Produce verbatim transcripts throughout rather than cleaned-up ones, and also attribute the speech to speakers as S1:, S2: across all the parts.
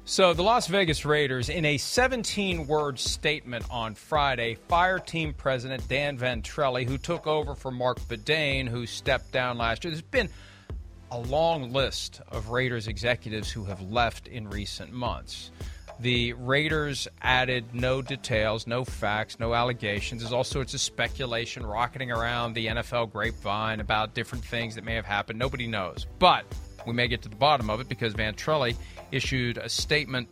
S1: So the Las Vegas Raiders, in a seventeen-word statement on Friday, fired team president Dan Ventrelli, who took over for Mark Bedane, who stepped down last year. There's been a long list of Raiders executives who have left in recent months. The Raiders added no details, no facts, no allegations. There's all sorts of speculation rocketing around the N F L grapevine about different things that may have happened. Nobody knows. But we may get to the bottom of it because Ventrelli issued a statement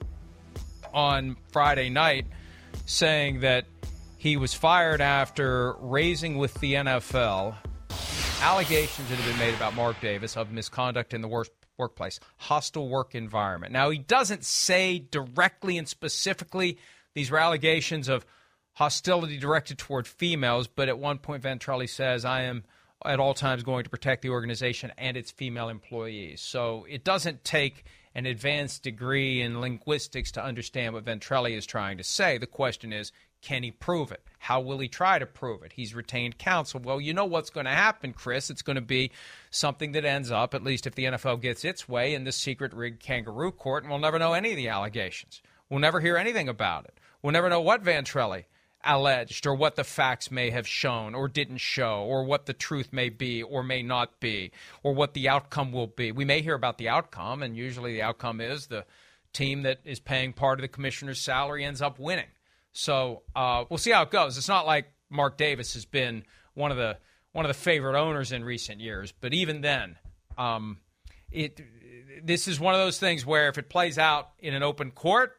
S1: on Friday night saying that he was fired after raising with the N F L allegations that have been made about Mark Davis of misconduct in the worst workplace, hostile work environment. Now, he doesn't say directly and specifically these were allegations of hostility directed toward females, but at one point Ventrelli says, I am at all times going to protect the organization and its female employees. So it doesn't take an advanced degree in linguistics to understand what Ventrelli is trying to say. The question is, can he prove it? How will he try to prove it? He's retained counsel. Well, you know what's going to happen, Chris. It's going to be something that ends up, at least if the N F L gets its way, in this secret rigged kangaroo court, and we'll never know any of the allegations. We'll never hear anything about it. We'll never know what Ventrelli alleged or what the facts may have shown or didn't show or what the truth may be or may not be or what the outcome will be. We may hear about the outcome, and usually the outcome is the team that is paying part of the commissioner's salary ends up winning. So uh, we'll see how it goes. It's not like Mark Davis has been one of the one of the favorite owners in recent years, but even then, um, it this is one of those things where if it plays out in an open court,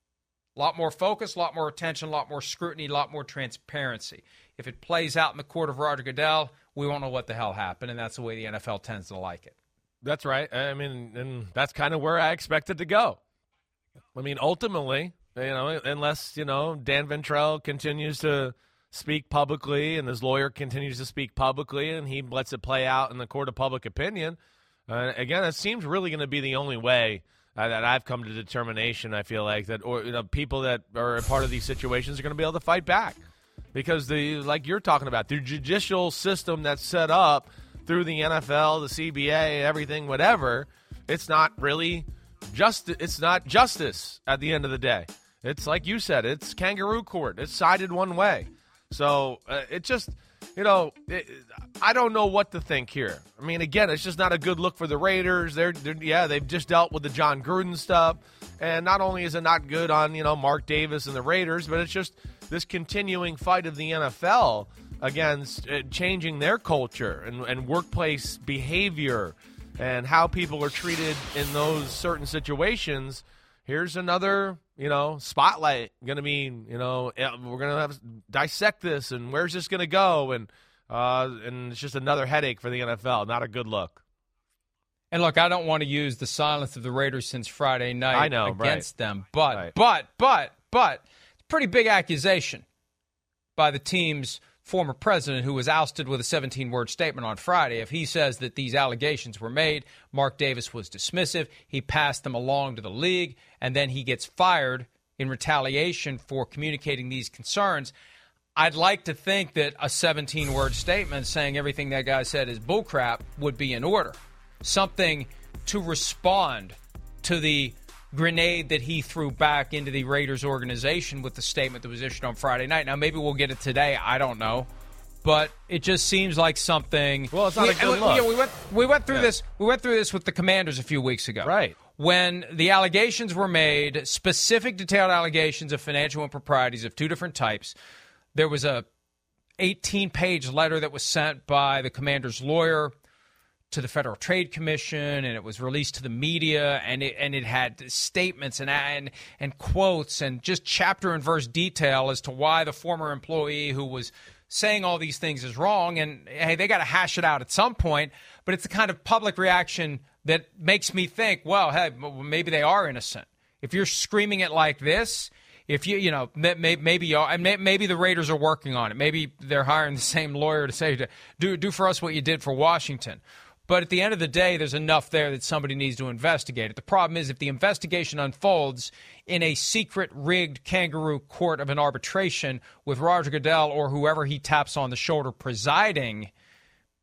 S1: a lot more focus, a lot more attention, a lot more scrutiny, a lot more transparency. If it plays out in the court of Roger Goodell, we won't know what the hell happened, and that's the way the N F L tends to like it.
S2: That's right. I mean, and that's kind of where I expected to go. I mean, ultimately, you know, unless, you know, Dan Ventrell continues to speak publicly and his lawyer continues to speak publicly and he lets it play out in the court of public opinion, uh, again, it seems really going to be the only way Uh, that I've come to determination, I feel like, that or you know people that are a part of these situations are going to be able to fight back. Because, the like you're talking about, the judicial system that's set up through the N F L, the C B A, everything, whatever, it's not really just it's not justice at the end of the day. It's like you said, it's kangaroo court. It's sided one way. So uh, it just, you know, it, I don't know what to think here. I mean, again, it's just not a good look for the Raiders. They're, they're yeah, they've just dealt with the John Gruden stuff. And not only is it not good on, you know, Mark Davis and the Raiders, but it's just this continuing fight of the N F L against uh, changing their culture and, and workplace behavior and how people are treated in those certain situations. Here's another, you know, spotlight going to be, you know, we're going to have to dissect this and where's this going to go? And uh, and it's just another headache for the N F L. Not a good look.
S1: And look, I don't want to use the silence of the Raiders since Friday night
S2: I know,
S1: against
S2: right.
S1: them. But,
S2: right.
S1: but, but, but, it's a pretty big accusation by the team's former president, who was ousted with a seventeen-word statement on Friday. If he says that these allegations were made, Mark Davis was dismissive, he passed them along to the league, and then he gets fired in retaliation for communicating these concerns, I'd like to think that a seventeen-word statement saying everything that guy said is bullcrap would be in order. Something to respond to the grenade that he threw back into the Raiders organization with the statement that was issued on Friday night. Now, maybe we'll get it today. I don't know. But it just seems like something.
S2: Well, it's not
S1: we,
S2: a good
S1: we,
S2: look.
S1: Yeah, we went we went through
S2: Yeah.
S1: this. We went through this with the Commanders a few weeks ago.
S2: Right.
S1: When the allegations were made, specific detailed allegations of financial improprieties of two different types, there was a eighteen-page letter that was sent by the Commanders' lawyer to the Federal Trade Commission, and it was released to the media, and it and it had statements and and and quotes and just chapter and verse detail as to why the former employee who was saying all these things is wrong. And hey, they got to hash it out at some point. But it's the kind of public reaction that makes me think, well, hey, maybe they are innocent. If you're screaming it like this, if you you know maybe you are, and maybe the Raiders are working on it. Maybe they're hiring the same lawyer to say, do do for us what you did for Washington. But at the end of the day, there's enough there that somebody needs to investigate it. The problem is if the investigation unfolds in a secret, rigged kangaroo court of an arbitration with Roger Goodell or whoever he taps on the shoulder presiding,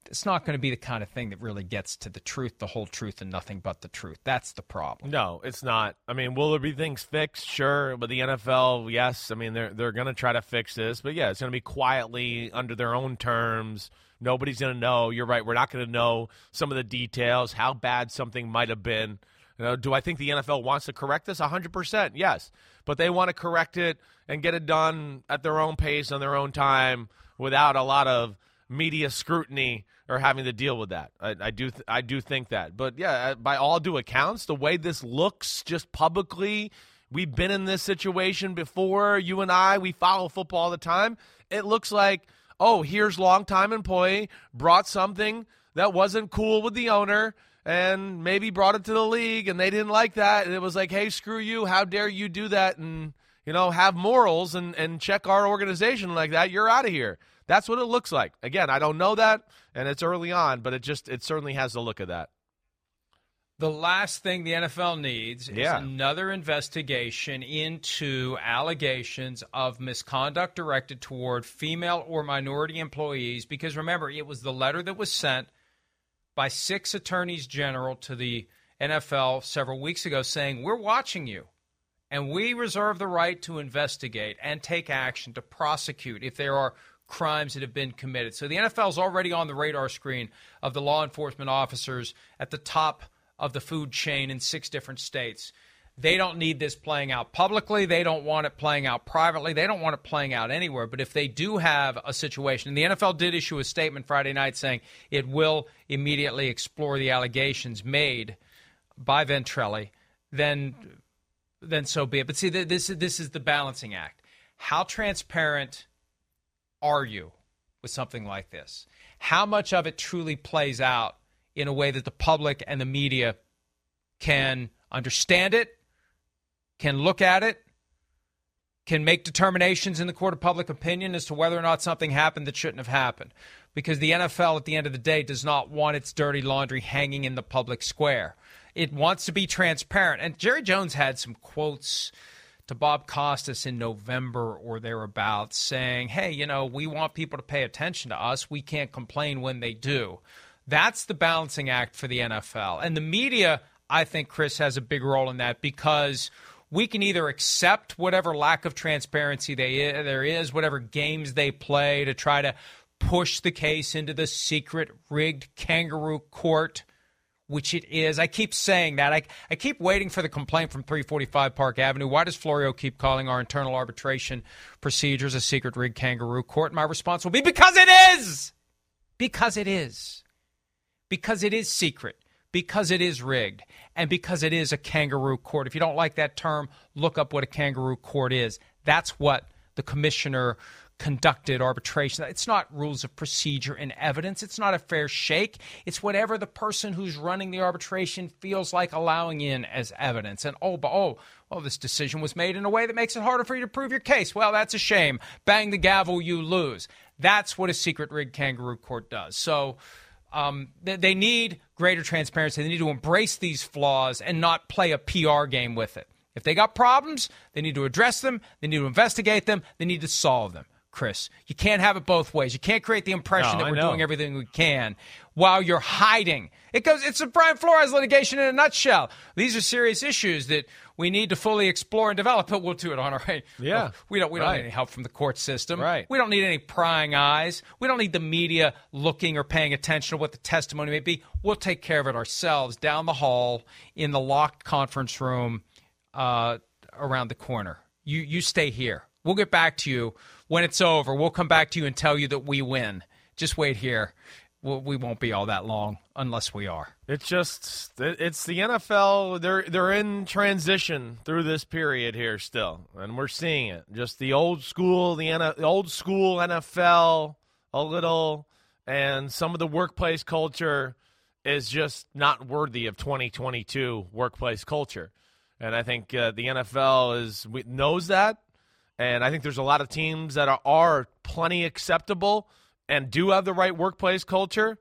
S1: it's not going to be the kind of thing that really gets to the truth, the whole truth, and nothing but the truth. That's the problem.
S2: No, it's not. I mean, will there be things fixed? Sure. But the N F L, yes. I mean, they're, they're going to try to fix this. But, yeah, it's going to be quietly under their own terms. Nobody's going to know. You're right. We're not going to know some of the details, how bad something might have been. You know, do I think the N F L wants to correct this? one hundred percent, yes. But they want to correct it and get it done at their own pace, on their own time, without a lot of media scrutiny or having to deal with that. I, I do th- I do think that. But, yeah, by all due accounts, the way this looks just publicly, we've been in this situation before. You and I, we follow football all the time. It looks like, oh, here's longtime employee, brought something that wasn't cool with the owner, and maybe brought it to the league, and they didn't like that. And it was like, hey, screw you. How dare you do that and, you know, have morals and, and check our organization like that. You're out of here. That's what it looks like. Again, I don't know that, and it's early on, but it just it certainly has the look of that.
S1: The last thing the N F L needs
S2: yeah.
S1: is another investigation into allegations of misconduct directed toward female or minority employees, because remember, it was the letter that was sent by six attorneys general to the N F L several weeks ago saying, we're watching you, and we reserve the right to investigate and take action to prosecute if there are crimes that have been committed. So the N F L is already on the radar screen of the law enforcement officers at the top of the food chain in six different states. They don't need this playing out publicly. They don't want it playing out privately. They don't want it playing out anywhere. But if they do have a situation, and the N F L did issue a statement Friday night saying it will immediately explore the allegations made by Ventrelli, then then so be it. But see, this, this is the balancing act. How transparent are you with something like this? How much of it truly plays out in a way that the public and the media can understand it, can look at it, can make determinations in the court of public opinion as to whether or not something happened that shouldn't have happened? Because the N F L, at the end of the day, does not want its dirty laundry hanging in the public square. It wants to be transparent. And Jerry Jones had some quotes to Bob Costas in November or thereabouts saying, hey, you know, we want people to pay attention to us. We can't complain when they do. That's the balancing act for the N F L. And the media, I think, Chris, has a big role in that, because we can either accept whatever lack of transparency they, there is, whatever games they play to try to push the case into the secret rigged kangaroo court, which it is. I keep saying that. I, I keep waiting for the complaint from three forty-five Park Avenue. Why does Florio keep calling our internal arbitration procedures a secret rigged kangaroo court? My response will be, because it is! Because it is. Because it is secret. Because it is rigged. And because it is a kangaroo court. If you don't like that term, look up what a kangaroo court is. That's what the commissioner conducted arbitration. It's not rules of procedure and evidence. It's not a fair shake. It's whatever the person who's running the arbitration feels like allowing in as evidence. And oh, but oh, well, this decision was made in a way that makes it harder for you to prove your case. Well, that's a shame. Bang the gavel, you lose. That's what a secret rigged kangaroo court does. So um, they, they need greater transparency. They need to embrace these flaws and not play a P R game with it. If they got problems, they need to address them. They need to investigate them. They need to solve them. Chris, you can't have it both ways. You can't create the impression
S2: no,
S1: that we're
S2: know.
S1: doing everything we can while you're hiding. It goes. It's a Brian Flores litigation in a nutshell. These are serious issues that we need to fully explore and develop, but we'll do it on our own.
S2: Yeah.
S1: Oh, we don't we don't
S2: right.
S1: need any help from the court system.
S2: Right.
S1: We don't need any prying eyes. We don't need the media looking or paying attention to what the testimony may be. We'll take care of it ourselves down the hall in the locked conference room uh, around the corner. You you stay here. We'll get back to you when it's over. We'll come back to you and tell you that we win. Just wait here. We'll, we won't be all that long unless we are.
S2: It's just, it's the N F L. They're they're in transition through this period here still, and we're seeing it. Just the old school, the, N- the old school N F L a little, and some of the workplace culture is just not worthy of twenty twenty-two workplace culture. And I think uh, the N F L is knows that. And I think there's a lot of teams that are, are plenty acceptable and do have the right workplace culture.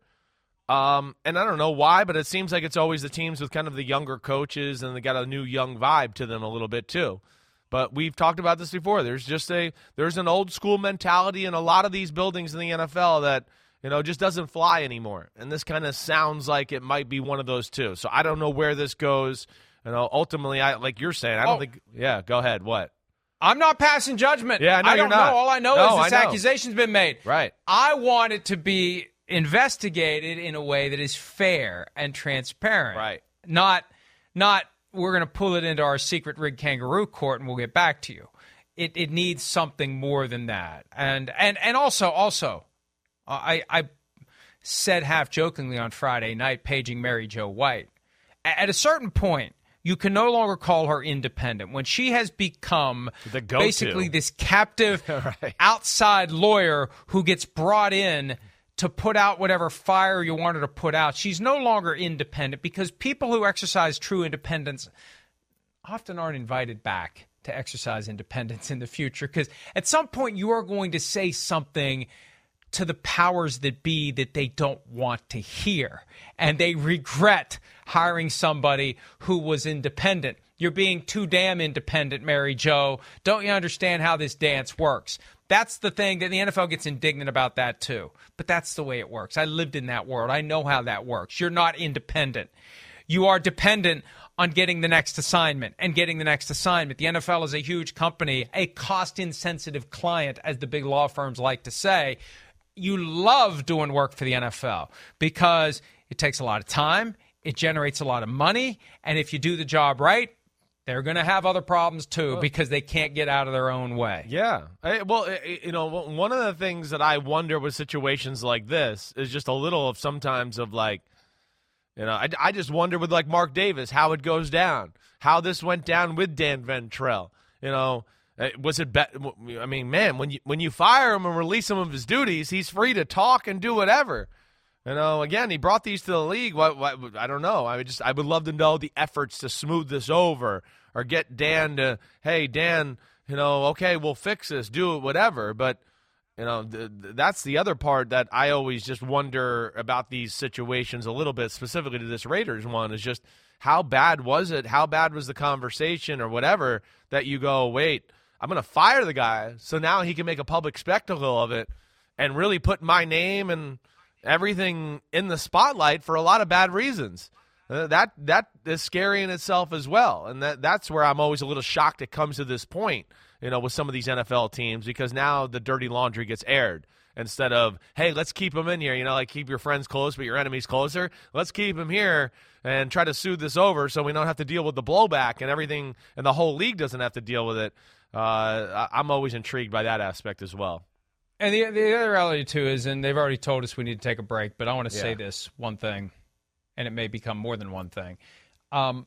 S2: Um, and I don't know why, but it seems like it's always the teams with kind of the younger coaches, and they got a new young vibe to them a little bit too. But we've talked about this before. There's just a there's an old school mentality in a lot of these buildings in the N F L that you know, just doesn't fly anymore. And this kind of sounds like it might be one of those two. So I don't know where this goes. You know, ultimately, I like you're saying, I don't oh. think. Yeah, go ahead. What?
S1: I'm not passing judgment.
S2: Yeah, no,
S1: I
S2: you're
S1: don't
S2: not.
S1: know. All I know
S2: no,
S1: is this
S2: I know.
S1: accusation's been made.
S2: Right.
S1: I want it to be investigated in a way that is fair and transparent.
S2: Right.
S1: Not, not we're going to pull it into our secret rigged kangaroo court and we'll get back to you. It it needs something more than that. And and and also also, I I said half jokingly on Friday night, paging Mary Jo White. At a certain point, you can no longer call her independent. When she has become basically this captive
S2: right.
S1: outside lawyer who gets brought in to put out whatever fire you want her to put out, she's no longer independent because people who exercise true independence often aren't invited back to exercise independence in the future, because at some point you are going to say something to the powers that be that they don't want to hear, and they regret hiring somebody who was independent. You're being too damn independent, Mary Jo. Don't you understand how this dance works? That's the thing that the N F L gets indignant about that too. But that's the way it works. I lived in that world. I know how that works. You're not independent. You are dependent on getting the next assignment and getting the next assignment. The N F L is a huge company, a cost-insensitive client, as the big law firms like to say. You love doing work for the N F L because it takes a lot of time, it generates a lot of money, and if you do the job right, they're going to have other problems too because they can't get out of their own way.
S2: Yeah. I, well, you know, one of the things that I wonder with situations like this is just a little of sometimes of like, you know, I, I just wonder with like Mark Davis how it goes down, how this went down with Dan Ventrell. You know, was it? Be- I mean, man, when you when you fire him and release him of his duties, he's free to talk and do whatever. You know, again, he brought these to the league. What, what, I don't know. I would just I would love to know the efforts to smooth this over or get Dan to, hey, Dan, you know, okay, we'll fix this, do it, whatever. But you know, th- th- that's the other part that I always just wonder about these situations a little bit, specifically to this Raiders one, is just how bad was it? How bad was the conversation or whatever that you go, wait, I'm going to fire the guy so now he can make a public spectacle of it and really put my name and everything in the spotlight for a lot of bad reasons. Uh, that that is scary in itself as well. And that that's where I'm always a little shocked it comes to this point, you know, with some of these N F L teams, because now the dirty laundry gets aired instead of, hey, let's keep them in here, you know, like keep your friends close but your enemies closer. Let's keep them here and try to soothe this over so we don't have to deal with the blowback and everything, and the whole league doesn't have to deal with it. Uh, I'm always intrigued by that aspect as well.
S1: And the the other reality, too, is, and they've already told us we need to take a break, but I want to
S2: yeah.
S1: say this one thing, and it may become more than one thing. Um,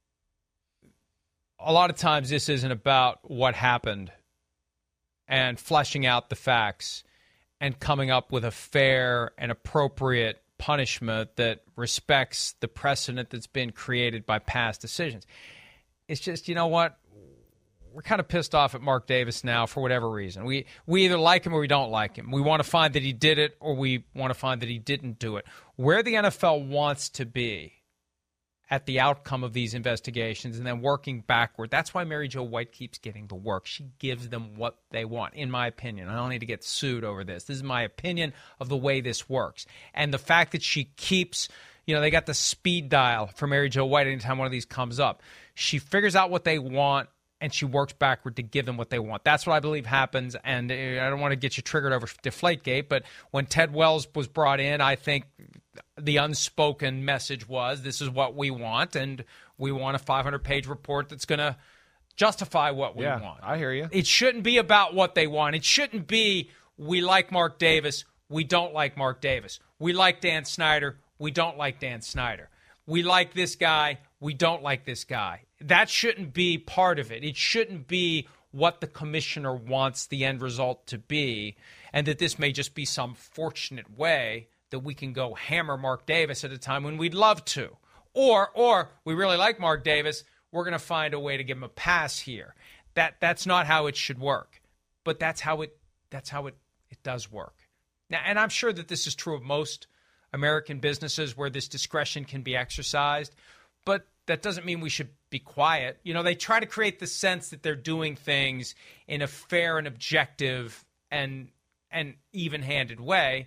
S1: a lot of times this isn't about what happened and fleshing out the facts and coming up with a fair and appropriate punishment that respects the precedent that's been created by past decisions. It's just, you know what? We're kind of pissed off at Mark Davis now for whatever reason. We we either like him or we don't like him. We want to find that he did it or we want to find that he didn't do it. Where the N F L wants to be at the outcome of these investigations and then working backward, that's why Mary Jo White keeps getting the work. She gives them what they want, in my opinion. I don't need to get sued over this. This is my opinion of the way this works. And the fact that she keeps, you know, they got the speed dial for Mary Jo White anytime one of these comes up. She figures out what they want, and she works backward to give them what they want. That's what I believe happens, and I don't want to get you triggered over Deflategate, but when Ted Wells was brought in, I think the unspoken message was, this is what we want, and we want a five hundred page report that's going to justify what we
S2: yeah,
S1: want.
S2: I hear you.
S1: It shouldn't be about what they want. It shouldn't be, we like Mark Davis, we don't like Mark Davis. We like Dan Snyder, we don't like Dan Snyder. We like this guy, we don't like this guy. That shouldn't be part of it. It shouldn't be what the commissioner wants the end result to be, and that this may just be some fortunate way that we can go hammer Mark Davis at a time when we'd love to. Or or we really like Mark Davis, we're going to find a way to give him a pass here. That that's not how it should work. But that's how it that's how it, it does work. Now, and I'm sure that this is true of most American businesses where this discretion can be exercised, but that doesn't mean we should be quiet. You know, they try to create the sense that they're doing things in a fair and objective and and even-handed way.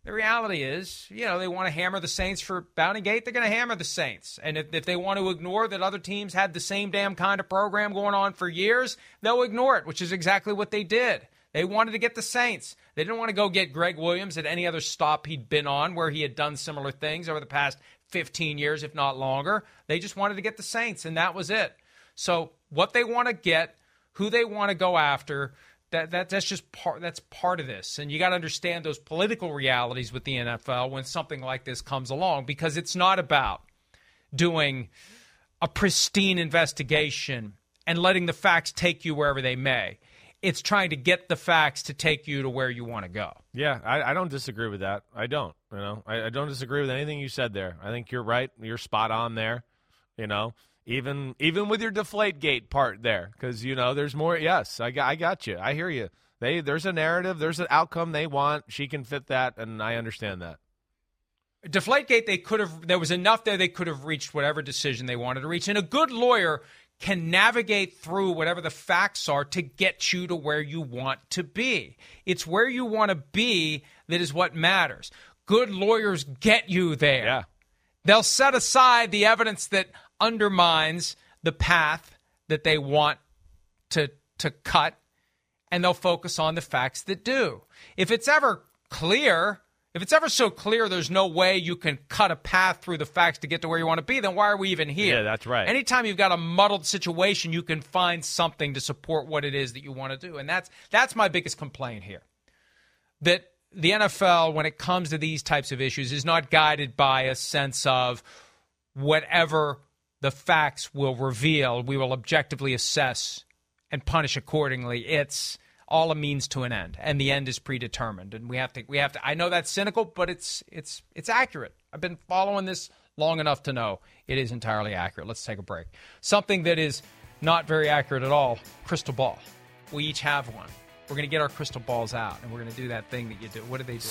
S1: The reality is, you know, they want to hammer the Saints for Bounty Gate. They're going to hammer the Saints. And if, if they want to ignore that other teams had the same damn kind of program going on for years, they'll ignore it, which is exactly what they did. They wanted to get the Saints. They didn't want to go get Greg Williams at any other stop he'd been on where he had done similar things over the past fifteen years, if not longer. They just wanted to get the Saints, and that was it. So what they want to get, who they want to go after, That, that that's just part that's part of this. And you got to understand those political realities with the N F L when something like this comes along, because it's not about doing a pristine investigation and letting the facts take you wherever they may. It's trying to get the facts to take you to where you want to go.
S2: Yeah, I, I don't disagree with that. I don't. You know, I, I don't disagree with anything you said there. I think you're right. You're spot on there. You know, even even with your Deflategate part there, because you know there's more. Yes, I got I got you. I hear you. They there's a narrative. There's an outcome they want. She can fit that, and I understand that.
S1: Deflategate, they could have. There was enough there. They could have reached whatever decision they wanted to reach, and a good lawyer can navigate through whatever the facts are to get you to where you want to be. It's where you want to be that is what matters. Good lawyers get you there.
S2: Yeah.
S1: They'll set aside the evidence that undermines the path that they want to to cut, and they'll focus on the facts that do. If it's ever clear, if it's ever so clear there's no way you can cut a path through the facts to get to where you want to be, then why are we even here?
S2: Yeah, that's right.
S1: Anytime you've got a muddled situation, you can find something to support what it is that you want to do. And that's that's my biggest complaint here. That the N F L, when it comes to these types of issues, is not guided by a sense of whatever the facts will reveal, we will objectively assess and punish accordingly. It's all a means to an end, and the end is predetermined. And we have to, we have to. I know that's cynical, but it's it's it's accurate. I've been following this long enough to know it is entirely accurate. Let's take a break. Something that is not very accurate at all: crystal ball. We each have one. We're going to get our crystal balls out, and we're going to do that thing that you do. What do they do?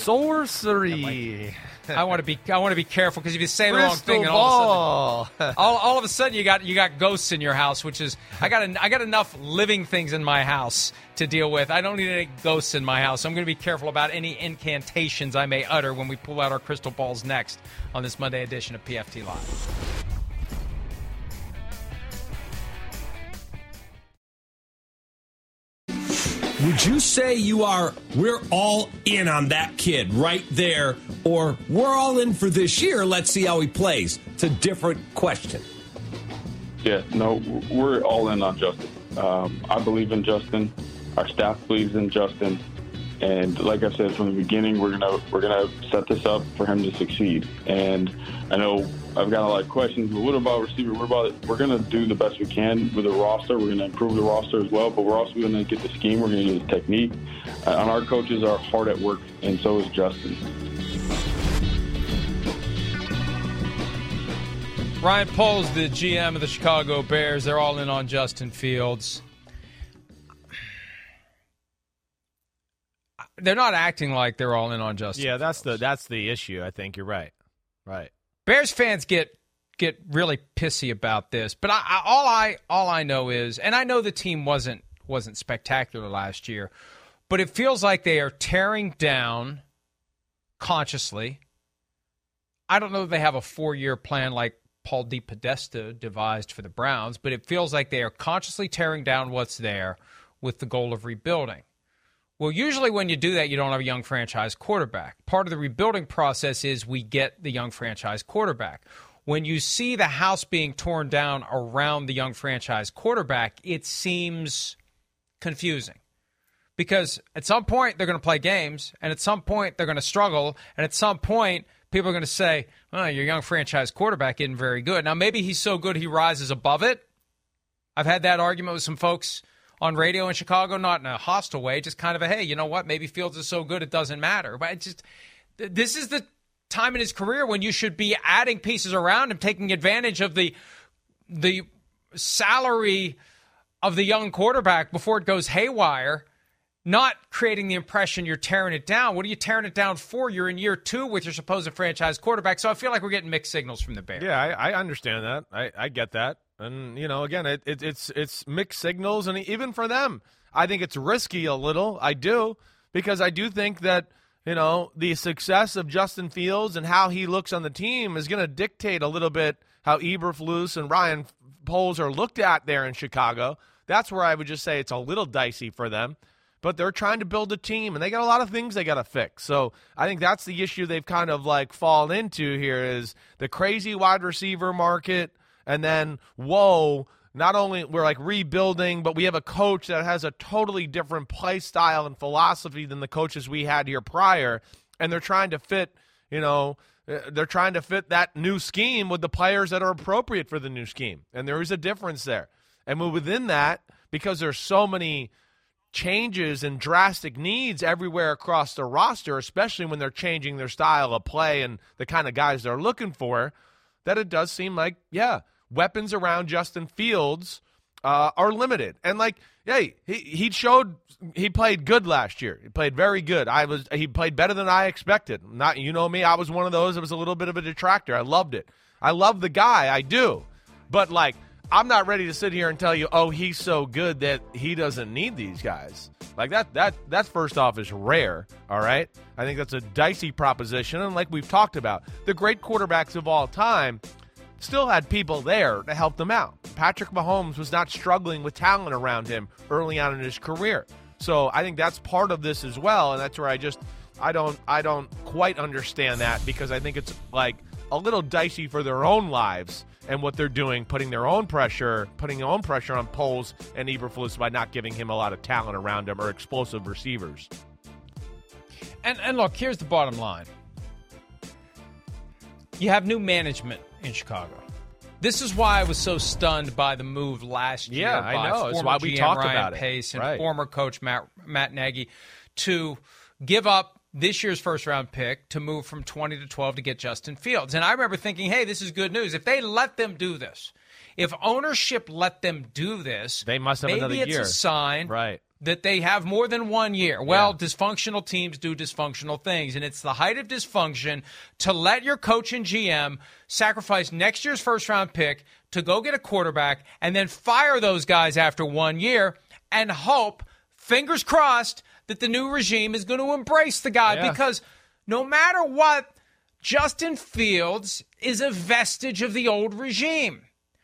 S2: Sorcery.
S1: Like, I want to be. I want to be careful, because if you say the
S2: crystal
S1: wrong thing, and all of a sudden, all, all of a sudden you got you got ghosts in your house, which is I got a, I got enough living things in my house to deal with. I don't need any ghosts in my house. So I'm going to be careful about any incantations I may utter when we pull out our crystal balls next on this Monday edition of P F T Live.
S3: Would you say you are, we're all in on that kid right there, or we're all in for this year, let's see how he plays? It's a different question.
S4: Yeah, no, we're all in on Justin. Um, I believe in Justin. Our staff believes in Justin. And like I said from the beginning, we're gonna we're gonna set this up for him to succeed. And I know I've got a lot of questions, but what about receiver? What about it? We're gonna do the best we can with the roster. We're gonna improve the roster as well, but we're also gonna get the scheme. We're gonna use technique. Uh, and our coaches are hard at work, and so is Justin.
S1: Ryan Poles, the G M of the Chicago Bears, they're all in on Justin Fields. They're not acting like they're all in on Justin.
S2: Yeah, that's
S1: Fields.
S2: the that's the issue. I think you're right. Right.
S1: Bears fans get get really pissy about this, but I, I, all I all I know is, and I know the team wasn't wasn't spectacular last year, but it feels like they are tearing down consciously. I don't know if they have a four-year plan like Paul DePodesta devised for the Browns, but it feels like they are consciously tearing down what's there with the goal of rebuilding. Well, usually when you do that, you don't have a young franchise quarterback. Part of the rebuilding process is we get the young franchise quarterback. When you see the house being torn down around the young franchise quarterback, it seems confusing. Because at some point, they're going to play games, and at some point, they're going to struggle, and at some point, people are going to say, oh, your young franchise quarterback isn't very good. Now, maybe he's so good he rises above it. I've had that argument with some folks on radio in Chicago, not in a hostile way, just kind of a, hey, you know what, maybe Fields is so good it doesn't matter. But it's just, this is the time in his career when you should be adding pieces around him, taking advantage of the the salary of the young quarterback before it goes haywire, not creating the impression you're tearing it down. What are you tearing it down for? You're in year two with your supposed franchise quarterback. So I feel like we're getting mixed signals from the Bears.
S2: Yeah, I, I understand that. I, I get that. And, you know, again, it, it, it's it's mixed signals. And even for them, I think it's risky a little. I do. Because I do think that, you know, the success of Justin Fields and how he looks on the team is going to dictate a little bit how Eberflus and Ryan Poles are looked at there in Chicago. That's where I would just say it's a little dicey for them. But they're trying to build a team, and they got a lot of things they got to fix. So I think that's the issue they've kind of like fallen into here is the crazy wide receiver market, and then, whoa, not only we're like rebuilding, but we have a coach that has a totally different play style and philosophy than the coaches we had here prior, and they're trying to fit, you know, they're trying to fit that new scheme with the players that are appropriate for the new scheme, and there is a difference there. And within that, because there's so many changes and drastic needs everywhere across the roster, especially when they're changing their style of play and the kind of guys they're looking for, that it does seem like, yeah, weapons around Justin Fields uh, are limited. And like, hey, he he showed he played good last year. He played very good. I was he played better than I expected. Not you know me, I was one of those that was a little bit of a detractor. I loved it. I love the guy, I do. But like, I'm not ready to sit here and tell you, oh, he's so good that he doesn't need these guys. Like that, that, that first off is rare, all right? I think that's a dicey proposition. And like we've talked about, the great quarterbacks of all time still had people there to help them out. Patrick Mahomes was not struggling with talent around him early on in his career. So I think that's part of this as well. And that's where I just, I don't, I don't quite understand that because I think it's like a little dicey for their own lives and what they're doing, putting their own pressure, putting their own pressure on Poles and Eberflus by not giving him a lot of talent around him or explosive receivers.
S1: And and look, here's the bottom line. You have new management in Chicago. This is why I was so stunned by the move last year
S2: yeah,
S1: by
S2: I know. It's
S1: former
S2: why we
S1: G M
S2: talked
S1: Ryan
S2: about
S1: Pace
S2: it.
S1: and
S2: Right.
S1: former coach Matt, Matt Nagy to give up this year's first-round pick to move from twenty to twelve to get Justin Fields. And I remember thinking, hey, this is good news. If they let them do this, if ownership let them do this,
S2: They must have
S1: maybe
S2: another
S1: it's
S2: year.
S1: a sign
S2: Right.
S1: that they have more than one year. Well,
S2: Yeah.
S1: dysfunctional teams do dysfunctional things, and it's the height of dysfunction to let your coach and G M sacrifice next year's first-round pick to go get a quarterback and then fire those guys after one year and hope, fingers crossed, that the new regime is going to embrace the guy
S2: Yeah.
S1: because no matter what, Justin Fields is a vestige of the old regime.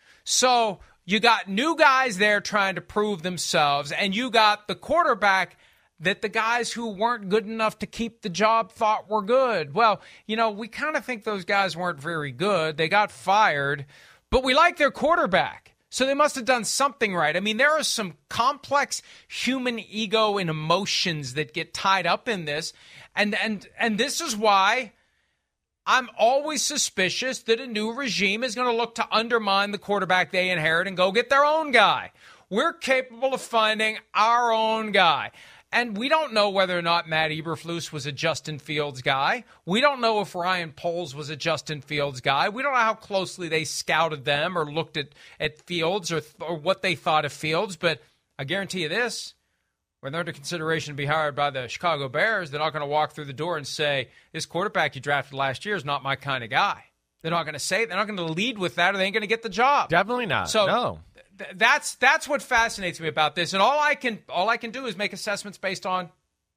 S1: So you got new guys there trying to prove themselves, and you got the quarterback that the guys who weren't good enough to keep the job thought were good. Well, you know, we kind of think those guys weren't very good. They got fired, but we like their quarterback. So they must have done something right. I mean, there are some complex human ego and emotions that get tied up in this. And and and this is why I'm always suspicious that a new regime is going to look to undermine the quarterback they inherit and go get their own guy. We're capable of finding our own guy. And we don't know whether or not Matt Eberflus was a Justin Fields guy. We don't know if Ryan Poles was a Justin Fields guy. We don't know how closely they scouted them or looked at, at Fields or, or what they thought of Fields. But I guarantee you this, when they're under consideration to be hired by the Chicago Bears, they're not going to walk through the door and say, this quarterback you drafted last year is not my kind of guy. They're not going to say, they're not going to lead with that, or they ain't going to get the job.
S2: Definitely not.
S1: So
S2: no.
S1: th- that's that's what fascinates me about this, and all I can all I can do is make assessments based on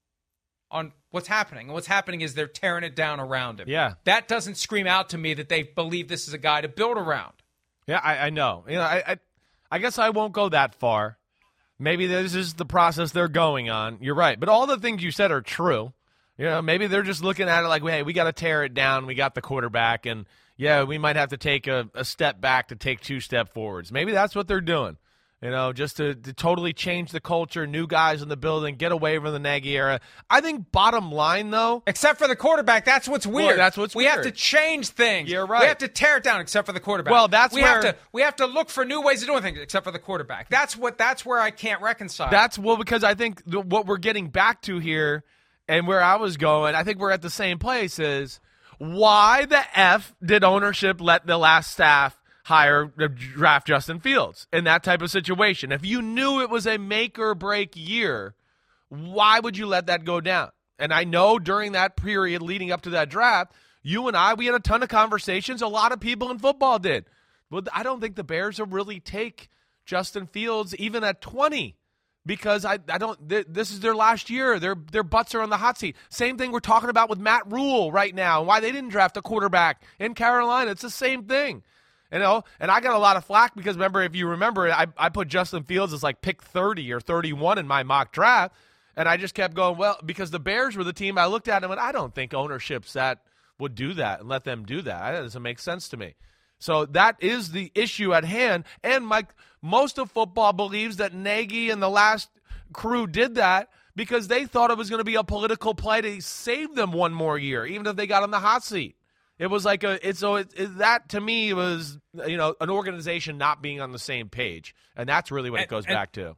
S1: on what's happening. And what's happening is they're tearing it down around him.
S2: Yeah.
S1: That doesn't scream out to me that they believe this is a guy to build around.
S2: Yeah, I, I know. You know, I, I I guess I won't go that far. Maybe this is the process they're going on. You're right. But all the things you said are true. You know, maybe they're just looking at it like, hey, we got to tear it down. We got the quarterback, and yeah, we might have to take a, a step back to take two step forwards. Maybe that's what they're doing, you know, just to, to totally change the culture, new guys in the building, get away from the Nagy era. I think bottom line, though.
S1: Except for the quarterback, that's what's weird.
S2: Well, that's what's
S1: we
S2: weird.
S1: have to change things.
S2: You're right.
S1: We have to tear it down, except for the quarterback.
S2: Well, that's
S1: we
S2: where-
S1: have to we have to look for new ways of doing things, except for the quarterback. That's what that's where I can't reconcile.
S2: That's well, because I think the, what we're getting back to here and where I was going, I think we're at the same place is why the F did ownership let the last staff hire, uh, draft Justin Fields in that type of situation? If you knew it was a make or break year, why would you let that go down? And I know during that period leading up to that draft, you and I, we had a ton of conversations. A lot of people in football did. But I don't think the Bears will really take Justin Fields even at twenty because I, I don't. Th- this is their last year. Their their butts are on the hot seat. Same thing we're talking about with Matt Rule right now. Why they didn't draft a quarterback in Carolina? It's the same thing, you know. And I got a lot of flack because remember, if you remember, I I put Justin Fields as like pick thirty or thirty-one in my mock draft, and I just kept going, well, because the Bears were the team. I looked at them and I don't think ownership's that would do that and let them do that. That doesn't make sense to me. So that is the issue at hand. And Mike, most of football believes that Nagy and the last crew did that because they thought it was going to be a political play to save them one more year, even if they got on the hot seat. It was like a it's so it, it, that to me was, you know, an organization not being on the same page, and that's really what it goes and, back to.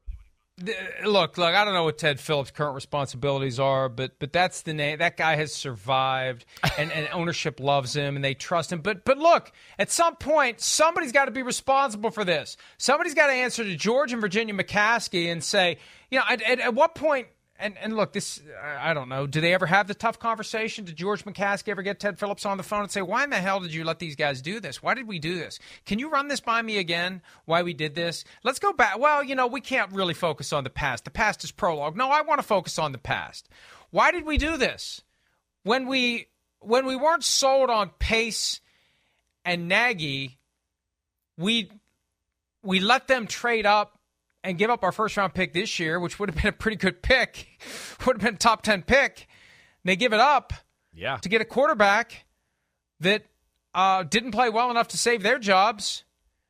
S1: Look, look, I don't know what Ted Phillips' current responsibilities are, but but that's the name. That guy has survived, and, and ownership loves him, and they trust him. But but look, at some point, somebody's got to be responsible for this. Somebody's got to answer to George and Virginia McCaskey and say, you know, at, at, at what point, and, and look, this, I don't know, do they ever have the tough conversation? Did George McCaskey ever get Ted Phillips on the phone and say, why in the hell did you let these guys do this? Why did we do this? Can you run this by me again, why we did this? Let's go back. Well, you know, we can't really focus on the past. The past is prologue. No, I want to focus on the past. Why did we do this? When we when we weren't sold on Pace and Nagy, we we let them trade up and give up our first-round pick this year, which would have been a pretty good pick, would have been a top ten pick. And they give it up
S2: yeah.
S1: to get a quarterback that uh, didn't play well enough to save their jobs.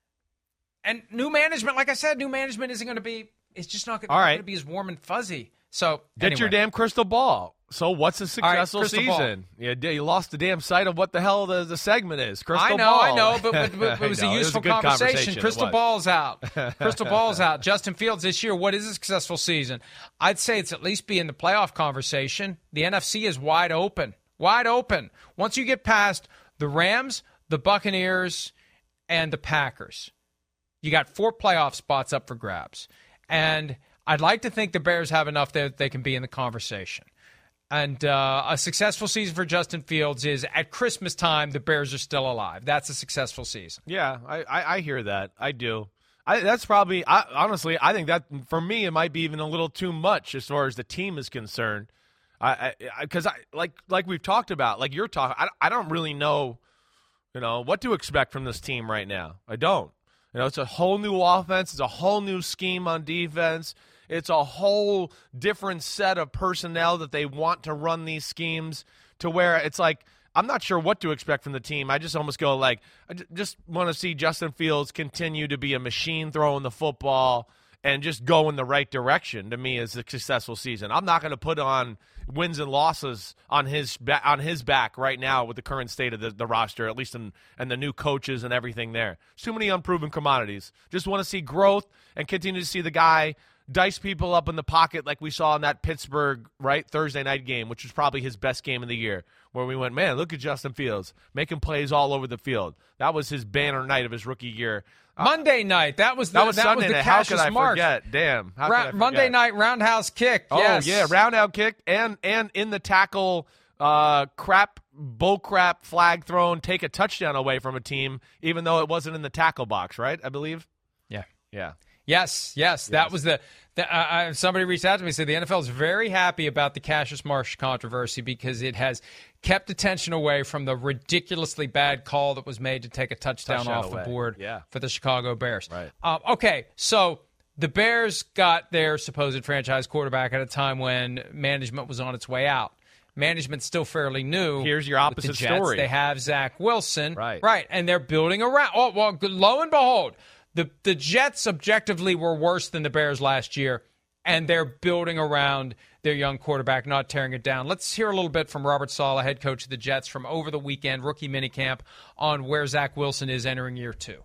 S1: And new management, like I said, new management isn't going to be, it's just not going right. to be as warm and fuzzy. So
S2: Get
S1: anyway.
S2: your damn crystal ball. So what's a successful right, season? Yeah, you lost the damn sight of what the hell the, the segment is. Crystal
S1: I know,
S2: ball.
S1: I know, but, but, but it was
S2: know,
S1: a useful
S2: it was a
S1: conversation.
S2: conversation.
S1: Crystal ball's out. Crystal ball's out. Justin Fields this year, what is a successful season? I'd say it's at least be in the playoff conversation. The N F C is wide open. Wide open. Once you get past the Rams, the Buccaneers, and the Packers, you got four playoff spots up for grabs. And I'd like to think the Bears have enough that they can be in the conversation. And uh, a successful season for Justin Fields is at Christmas time, the Bears are still alive. That's a successful season.
S2: Yeah, I, I, I hear that. I do. I, that's probably, I, honestly, I think that for me, it might be even a little too much as far as the team is concerned. I Because, I, I, like like we've talked about, like you're talking, I, I don't really know, you know, what to expect from this team right now. I don't. You know, it's a whole new offense. It's a whole new scheme on defense. It's a whole different set of personnel that they want to run these schemes to where it's like, I'm not sure what to expect from the team. I just almost go like, I just want to see Justin Fields continue to be a machine throwing the football and just go in the right direction. To me, is a successful season. I'm not going to put on wins and losses on his ba- on his back right now with the current state of the, the roster, at least in and the new coaches and everything there. There's too many unproven commodities. Just want to see growth and continue to see the guy dice people up in the pocket like we saw in that Pittsburgh, right, Thursday night game, which was probably his best game of the year, where we went, man, look at Justin Fields, making plays all over the field. That was his banner night of his rookie year. Uh,
S1: Monday night, that was the,
S2: that was
S1: that
S2: Sunday
S1: was the
S2: night. How could I
S1: March.
S2: forget? Damn. How
S1: Ra-
S2: could I forget?
S1: Monday night roundhouse kick.
S2: Oh,
S1: yes.
S2: yeah, roundhouse kick and, and in the tackle, uh, crap, bull crap, flag thrown, take a touchdown away from a team, even though it wasn't in the tackle box, right, I believe?
S1: Yeah.
S2: Yeah.
S1: Yes, yes, that yes. was the. the uh, somebody reached out to me and said the N F L is very happy about the Cassius Marsh controversy because it has kept attention away from the ridiculously bad call that was made to take a touchdown, touchdown off away. the board
S2: yeah.
S1: for the Chicago Bears.
S2: Right.
S1: Um, okay, so the Bears got their supposed franchise quarterback at a time when management was on its way out. Management's still fairly new.
S2: Here's your opposite
S1: with the Jets.
S2: story.
S1: They have Zach Wilson.
S2: Right.
S1: Right, and they're building around. Oh, well, lo and behold, The the Jets objectively were worse than the Bears last year, and they're building around their young quarterback, not tearing it down. Let's hear a little bit from Robert Saleh, head coach of the Jets, from over the weekend, rookie minicamp, on where Zach Wilson is entering year two.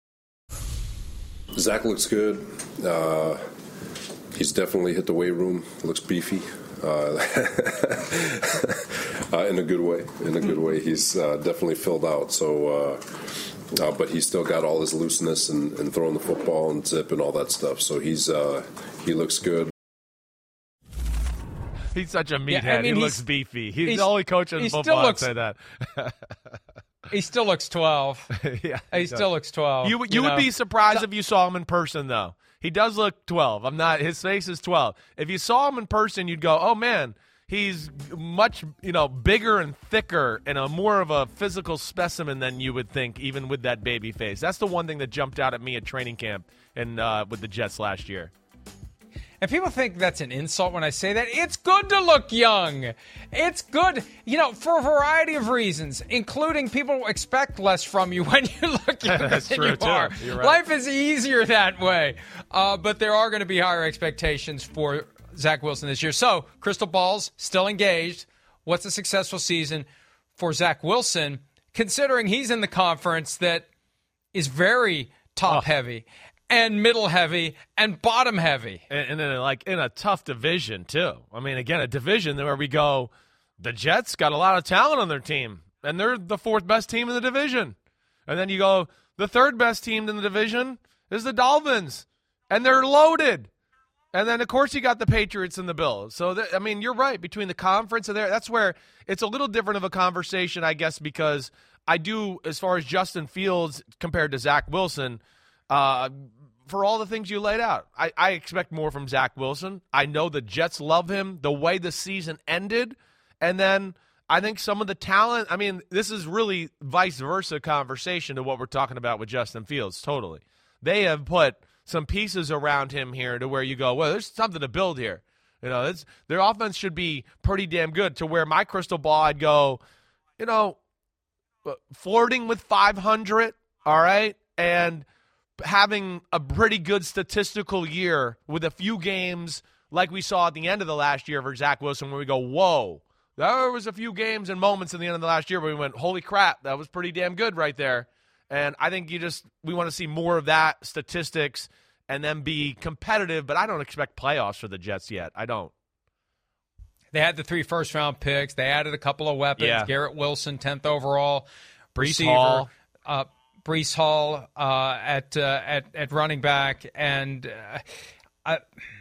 S5: Zach looks good. Uh, he's definitely hit the weight room. Looks beefy. Uh, uh, in a good way. In a good way. He's uh, definitely filled out. So... Uh, Uh, but he's still got all his looseness and, and throwing the football and zip and all that stuff. So he's uh, he looks good.
S2: He's such a meathead.
S1: Yeah, I mean,
S2: he looks beefy. He's, he's the only coach in
S1: he
S2: football
S1: looks,
S2: that say that.
S1: He still looks twelve.
S2: yeah,
S1: he,
S2: he
S1: still looks twelve.
S2: You, you,
S1: you
S2: would
S1: know?
S2: be surprised if you saw him in person, though. He does look twelve. I'm not. His face is twelve. If you saw him in person, you'd go, "Oh man, he's much you know bigger and thicker and a more of a physical specimen than you would think, even with that baby face." That's the one thing that jumped out at me at training camp and uh, with the Jets last year.
S1: And people think that's an insult when I say that. It's good to look young. It's good, you know, for a variety of reasons, including people expect less from you when you look younger
S2: That's
S1: than
S2: true,
S1: you
S2: too.
S1: are.
S2: You're right.
S1: Life is easier that way. Uh, but there are going to be higher expectations for Zach Wilson this year. So, crystal balls still engaged. What's a successful season for Zach Wilson, considering he's in the conference that is very top-heavy. Oh. And middle heavy and bottom heavy,
S2: and, and then like in a tough division too. I mean, again, a division where we go, the Jets got a lot of talent on their team, and they're the fourth best team in the division. And then you go, the third best team in the division is the Dolphins, and they're loaded. And then of course you got the Patriots and the Bills. So th- I mean, you're right, between the conference and there, that's where it's a little different of a conversation, I guess, because I do, as far as Justin Fields compared to Zach Wilson. Uh, for all the things you laid out, I, I expect more from Zach Wilson. I know the Jets love him, the way the season ended, and then I think some of the talent, I mean, this is really vice versa conversation to what we're talking about with Justin Fields, totally. They have put some pieces around him here to where you go, well, there's something to build here. You know, it's, their offense should be pretty damn good, to where my crystal ball, I'd go, you know, flirting with five hundred, all right, and having a pretty good statistical year with a few games like we saw at the end of the last year for Zach Wilson, where we go, whoa, there was a few games and moments in the end of the last year where we went, holy crap, that was pretty damn good right there. And I think you just, we want to see more of that statistics and then be competitive, but I don't expect playoffs for the Jets yet. I don't.
S1: They had the three first-round picks. They added a couple of weapons.
S2: Yeah.
S1: Garrett Wilson, tenth overall.
S2: Breece
S1: receiver.
S2: Hall.
S1: Uh, Breece Hall uh, at, uh, at at running back, and uh, I,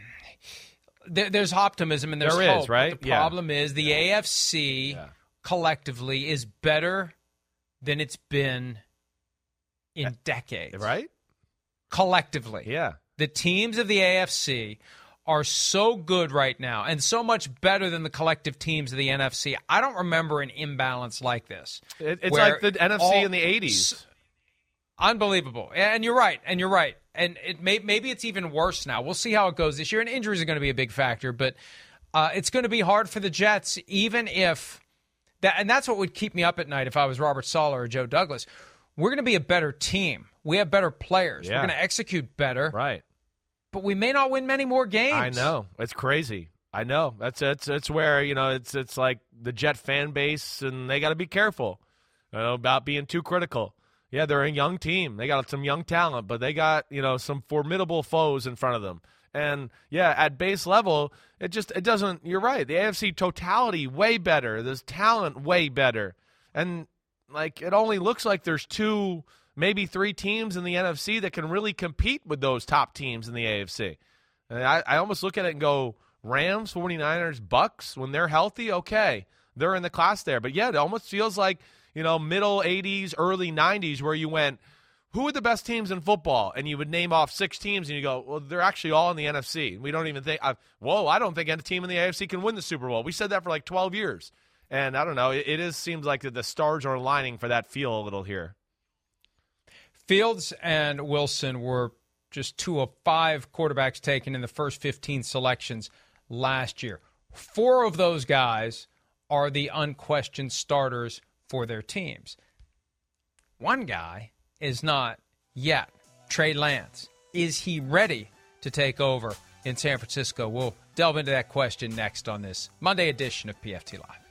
S1: there, there's optimism and there's
S2: there
S1: hope.
S2: is, right?
S1: But the
S2: yeah.
S1: problem is the A F C
S2: yeah.
S1: collectively is better than it's been in yeah. decades.
S2: Right?
S1: Collectively.
S2: Yeah.
S1: The teams of the A F C are so good right now and so much better than the collective teams of the N F C. I don't remember an imbalance like this.
S2: It, it's like the N F C
S1: all,
S2: in the eighties.
S1: Unbelievable. And you're right. And you're right. And it may, maybe it's even worse now. We'll see how it goes this year. And injuries are going to be a big factor. But uh, it's going to be hard for the Jets, even if that. And that's what would keep me up at night if I was Robert Saleh or Joe Douglas. We're going to be a better team. We have better players.
S2: Yeah.
S1: We're going to execute better.
S2: Right.
S1: But we may not win many more games.
S2: I know. It's crazy. I know. That's it's it's where, you know, it's it's like the Jet fan base, and they got to be careful, you know, about being too critical. Yeah, they're a young team. They got some young talent, but they got, you know, some formidable foes in front of them. And yeah, at base level, it just it doesn't. You're right. The A F C totality way better. There's talent way better, and like it only looks like there's two, maybe three teams in the N F C that can really compete with those top teams in the A F C. And I, I almost look at it and go, Rams, forty-niners, Bucks, when they're healthy, okay, they're in the class there. But yeah, it almost feels like, you know, middle eighties, early nineties, where you went, who are the best teams in football? And you would name off six teams, and you go, well, they're actually all in the N F C. We don't even think, I, whoa, I don't think any team in the A F C can win the Super Bowl. We said that for like twelve years. And I don't know, it, it is seems like the stars are aligning for that feel a little here.
S1: Fields and Wilson were just two of five quarterbacks taken in the first fifteen selections last year. Four of those guys are the unquestioned starters for their teams. One guy is not yet. Trey Lance. Is he ready to take over in San Francisco? We'll delve into that question next on this Monday edition of P F T Live.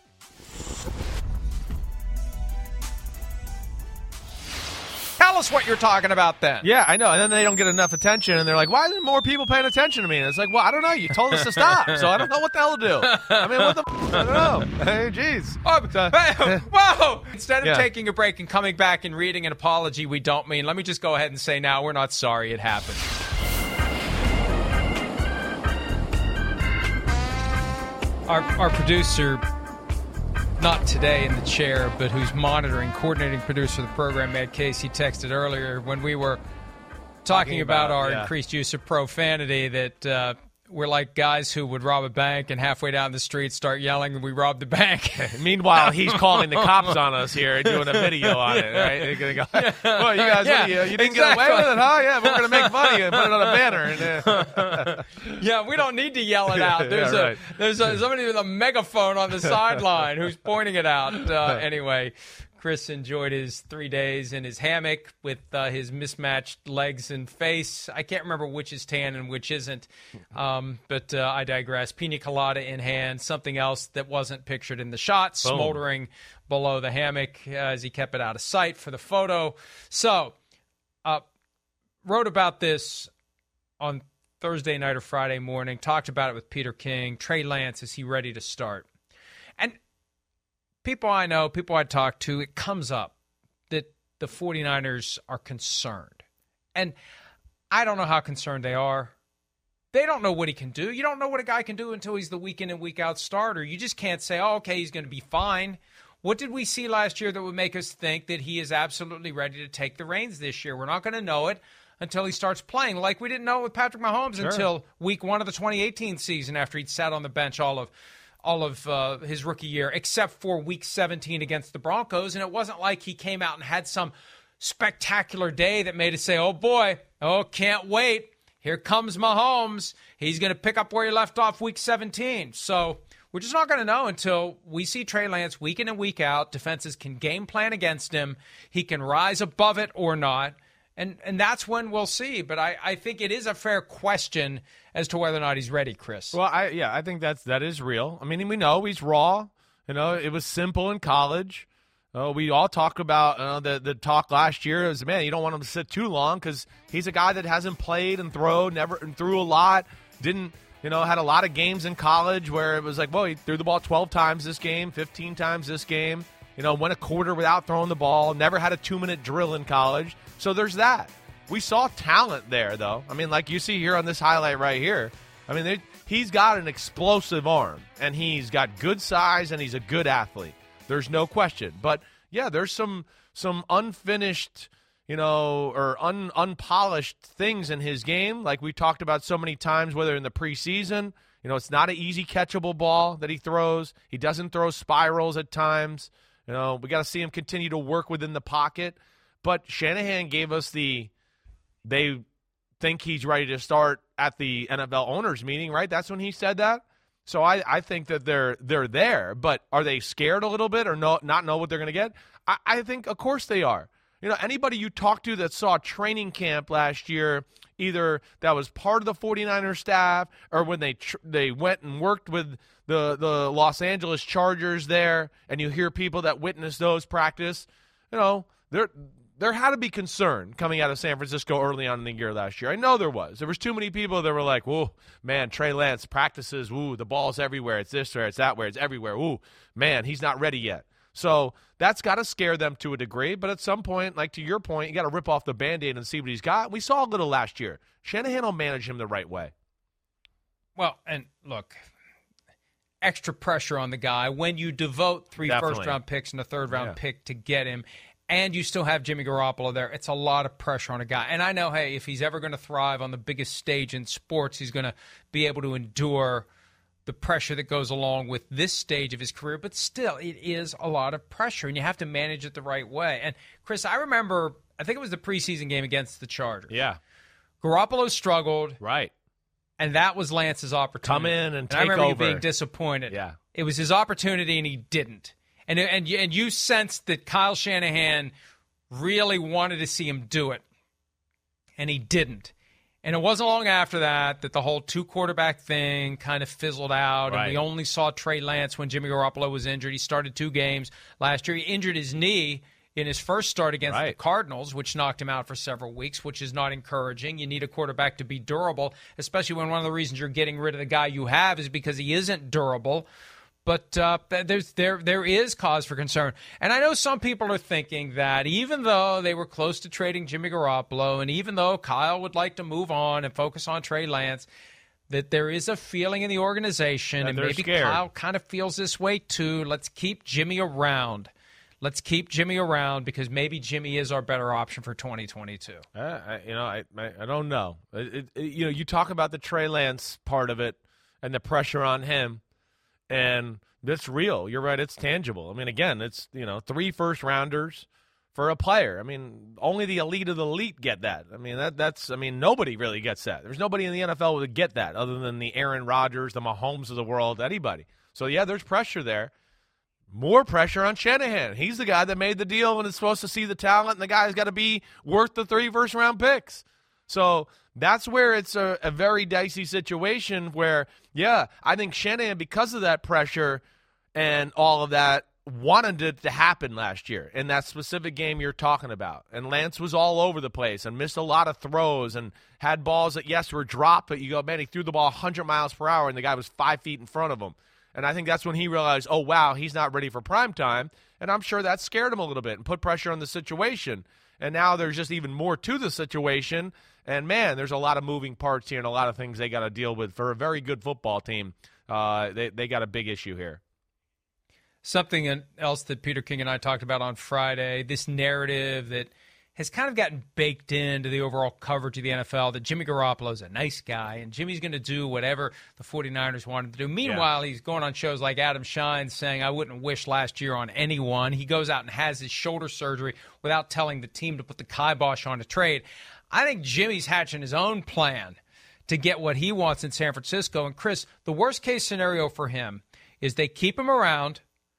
S1: Tell us what you're talking about then.
S2: Yeah, I know. And then they don't get enough attention, and they're like, why isn't more people paying attention to me? And it's like, well, I don't know. You told us to stop, so I don't know what the hell to do. I mean, what the f- I don't know. Hey, jeez.
S1: Oh,
S2: So-
S1: hey, whoa! Instead of
S2: Yeah.
S1: taking a break and coming back and reading an apology we don't mean, let me just go ahead and say now we're not sorry. It happened. Our, our producer not today in the chair, but who's monitoring, coordinating producer of the program, Matt Casey, texted earlier when we were talking, talking about, about our yeah. increased use of profanity that uh, we're like guys who would rob a bank and halfway down the street start yelling, "We robbed the bank."
S2: Meanwhile, he's calling the cops on us here and doing a video on it, right? They're going to go, well, you guys, yeah, what you, you didn't exactly. get away with it, huh? Yeah, we're going to make money and put it on a banner. And, uh...
S1: yeah, we don't need to yell it out. There's,
S2: yeah, right.
S1: a, there's a, somebody with a megaphone on the sideline who's pointing it out. Uh, anyway, Chris enjoyed his three days in his hammock with uh, his mismatched legs and face. I can't remember which is tan and which isn't, um, but uh, I digress. Pina colada in hand, something else that wasn't pictured in the shot,
S2: Boom.
S1: smoldering below the hammock uh, as he kept it out of sight for the photo. So, uh, wrote about this on Thursday night or Friday morning, talked about it with Peter King. Trey Lance, is he ready to start? And people I know, people I talk to, it comes up that the 49ers are concerned. And I don't know how concerned they are. They don't know what he can do. You don't know what a guy can do until he's the week in and week out starter. You just can't say, oh, okay, he's going to be fine. What did we see last year that would make us think that he is absolutely ready to take the reins this year? We're not going to know it until he starts playing, like we didn't know with Patrick Mahomes sure. until week one of the twenty eighteen season after he'd sat on the bench all of all of uh, his rookie year, except for week seventeen against the Broncos. And it wasn't like he came out and had some spectacular day that made us say, oh, boy, oh, can't wait. Here comes Mahomes. He's going to pick up where he left off week seventeen. So we're just not going to know until we see Trey Lance week in and week out. Defenses can game plan against him. He can rise above it or not. And and that's when we'll see. But I, I think it is a fair question as to whether or not he's ready, Chris.
S2: Well, I yeah, I think that's that is real. I mean, we know he's raw. You know, it was simple in college. Uh, we all talk about uh, the the talk last year is, man, you don't want him to sit too long because he's a guy that hasn't played and thrown, never and threw a lot. Didn't you know? Had a lot of games in college where it was like, well, he threw the ball twelve times this game, fifteen times this game. You know, went a quarter without throwing the ball. Never had a two-minute drill in college. So there's that. We saw talent there, though. I mean, like you see here on this highlight right here. I mean, they, he's got an explosive arm, and he's got good size, and he's a good athlete. There's no question. But, yeah, there's some some unfinished, you know, or un, unpolished things in his game, like we talked about so many times, whether in the preseason. You know, it's not an easy catchable ball that he throws. He doesn't throw spirals at times. You know, we got to see him continue to work within the pocket. But Shanahan gave us the they think he's ready to start at the N F L owners meeting, right? That's when he said that. So I, I think that they're they're there. But are they scared a little bit or no, not know what they're going to get? I, I think, of course, they are. You know, anybody you talk to that saw training camp last year, either that was part of the 49ers staff or when they tr- they went and worked with the, the Los Angeles Chargers there, and you hear people that witnessed those practice, you know, there there had to be concern coming out of San Francisco early on in the year last year. I know there was. There was too many people that were like, whoa, man, Trey Lance practices, ooh, the ball's everywhere. It's this where it's that where it's everywhere. Ooh, man, he's not ready yet. So that's got to scare them to a degree. But at some point, like to your point, you got to rip off the Band-Aid and see what he's got. We saw a little last year. Shanahan will manage him the right way.
S1: Well, and look, extra pressure on the guy when you devote three
S2: Definitely.
S1: first-round picks and a third-round
S2: Yeah.
S1: pick to get him, and you still have Jimmy Garoppolo there. It's a lot of pressure on a guy. And I know, hey, if he's ever going to thrive on the biggest stage in sports, he's going to be able to endure the pressure that goes along with this stage of his career. But still, it is a lot of pressure, and you have to manage it the right way. And, Chris, I remember, I think it was the preseason game against the Chargers.
S2: Yeah.
S1: Garoppolo struggled.
S2: Right.
S1: And that was Lance's opportunity.
S2: Come in and, and take
S1: I remember
S2: over.
S1: you being disappointed.
S2: Yeah.
S1: It was his opportunity, and he didn't. And and you, and you sensed that Kyle Shanahan really wanted to see him do it, and he didn't. And it wasn't long after that that the whole two-quarterback thing kind of fizzled out,
S2: Right.
S1: and we only saw Trey Lance when Jimmy Garoppolo was injured. He started two games last year. He injured his knee in his first start against
S2: Right.
S1: the Cardinals, which knocked him out for several weeks, which is not encouraging. You need a quarterback to be durable, especially when one of the reasons you're getting rid of the guy you have is because he isn't durable. But uh, there's there there is cause for concern. And I know some people are thinking that even though they were close to trading Jimmy Garoppolo, and even though Kyle would like to move on and focus on Trey Lance, that there is a feeling in the organization,
S2: Yeah,
S1: and
S2: they're
S1: maybe
S2: scared.
S1: Kyle kind of feels this way too. Let's keep Jimmy around. Let's keep Jimmy around because maybe Jimmy is our better option for twenty twenty-two.
S2: Uh, I, you know, I, I I don't know. It, it, you know, you talk about the Trey Lance part of it and the pressure on him, and that's real. You're right. It's tangible. I mean, again, it's, you know, three first rounders for a player. I mean, only the elite of the elite get that. I mean, that that's. I mean, nobody really gets that. There's nobody in the N F L who would get that other than the Aaron Rodgers, the Mahomes of the world, anybody. So yeah, there's pressure there. More pressure on Shanahan. He's the guy that made the deal and is supposed to see the talent, and the guy's got to be worth the three first-round picks. So that's where it's a, a very dicey situation where, yeah, I think Shanahan, because of that pressure and all of that, wanted it to happen last year in that specific game you're talking about. And Lance was all over the place and missed a lot of throws and had balls that, yes, were dropped, but you go, man, he threw the ball one hundred miles per hour, and the guy was five feet in front of him. And I think that's when he realized, oh, wow, he's not ready for prime time. And I'm sure that scared him a little bit and put pressure on the situation. And now there's just even more to the situation. And, man, there's a lot of moving parts here and a lot of things they got to deal with. For a very good football team, uh, they, they got a big issue here.
S1: Something else that Peter King and I talked about on Friday, this narrative that has kind of gotten baked into the overall coverage of the N F L, that Jimmy Garoppolo's a nice guy and Jimmy's going to do whatever the 49ers want him to do. Meanwhile, yeah. he's going on shows like Adam Shine saying, I wouldn't wish last year on anyone. He goes out and has his shoulder surgery without telling the team to put the kibosh on a trade. I think Jimmy's hatching his own plan to get what he wants in San Francisco. And, Chris, the worst-case scenario for him is they keep him around,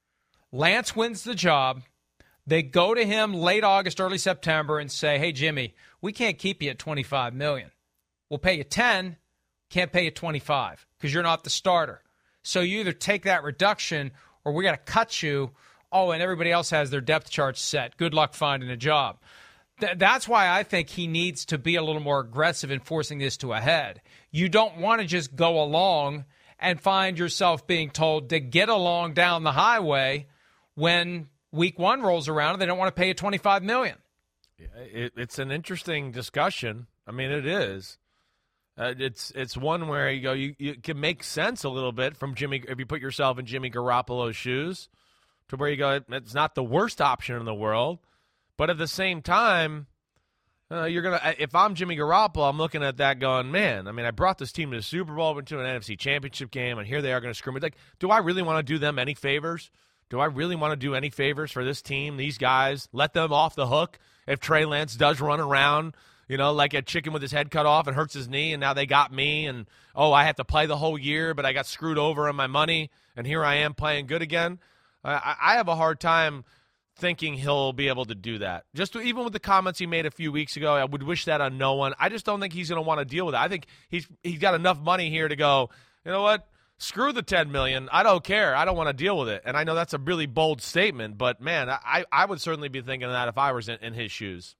S1: Lance wins the job, they go to him late August, early September and say, hey, Jimmy, we can't keep you at twenty-five million dollars. We'll pay you ten, can't pay you twenty-five because you're not the starter. So you either take that reduction or we got to cut you. Oh, and everybody else has their depth chart set. Good luck finding a job. Th- that's why I think he needs to be a little more aggressive in forcing this to a head. You don't want to just go along and find yourself being told to get along down the highway when week one rolls around and they don't want to pay you twenty-five million dollars.
S2: It, it's an interesting discussion. I mean, it is. Uh, it's it's one where you go, you, you can make sense a little bit from Jimmy, if you put yourself in Jimmy Garoppolo's shoes, to where you go, it's not the worst option in the world, but at the same time, uh, you're gonna. If I'm Jimmy Garoppolo, I'm looking at that going, man, I mean, I brought this team to the Super Bowl, went to an N F C Championship game, and here they are going to screw me. Like, do I really want to do them any favors? Do I really want to do any favors for this team, these guys? Let them off the hook if Trey Lance does run around, you know, like a chicken with his head cut off and hurts his knee, and now they got me, and, oh, I have to play the whole year, but I got screwed over on my money, and here I am playing good again. I, I have a hard time thinking he'll be able to do that. Just to, even with the comments he made a few weeks ago, I would wish that on no one. I just don't think he's going to want to deal with it. I think he's he's got enough money here to go, you know what? Screw the ten million dollars. I don't care. I don't want to deal with it. And I know that's a really bold statement, but, man, I, I would certainly be thinking of that if I was in, in his shoes.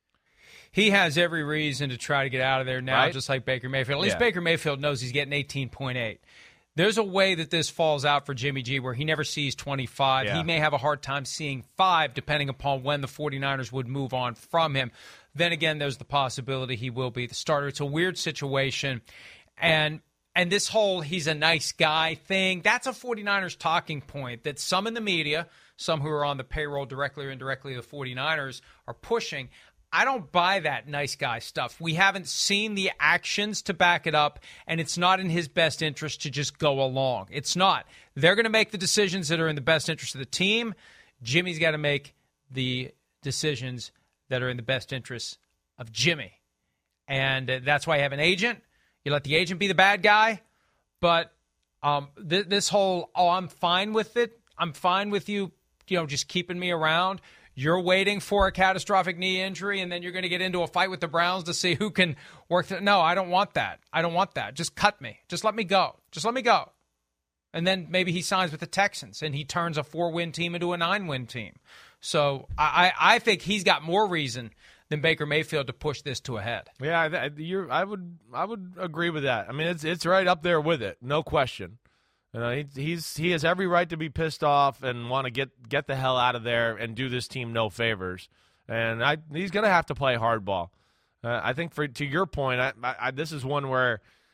S1: He has every reason to try to get out of there now, right? Just like Baker Mayfield. At least yeah. Baker Mayfield knows he's getting eighteen point eight. There's a way that this falls out for Jimmy G where he never sees twenty-five. Yeah. He may have a hard time seeing five depending upon when the 49ers would move on from him. Then again, there's the possibility he will be the starter. It's a weird situation. And And this whole he's a nice guy thing, that's a 49ers talking point that some in the media, some who are on the payroll directly or indirectly of the 49ers, are pushing. I don't buy that nice guy stuff. We haven't seen the actions to back it up, and it's not in his best interest to just go along. It's not. They're going to make the decisions that are in the best interest of the team. Jimmy's got to make the decisions that are in the best interest of Jimmy. And that's why I have an agent. You let the agent be the bad guy, but um, th- this whole, oh, I'm fine with it. I'm fine with you, you know, just keeping me around. You're waiting for a catastrophic knee injury, and then you're going to get into a fight with the Browns to see who can work. Th- no, I don't want that. I don't want that. Just cut me. Just let me go. Just let me go. And then maybe he signs with the Texans, and he turns a four-win team into a nine-win team. So I, I think he's got more reason than Baker Mayfield to push this to a head.
S2: Yeah, I, you're, I would I would agree with that. I mean, it's it's right up there with it, no question. You know, he, he's he has every right to be pissed off and want to get get the hell out of there and do this team no favors. And I, he's going to have to play hardball. Uh, I think for to your point, I, I, this is one where